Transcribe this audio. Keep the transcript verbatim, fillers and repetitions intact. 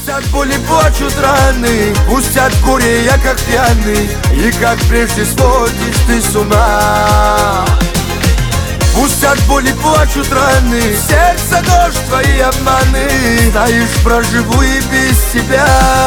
Пусть от боли плачут раны, пусть от горя я как пьяный, и как прежде сводишь ты с ума. Пусть от боли плачут раны, сердце дождь твои обманы, знаешь, проживу и без тебя.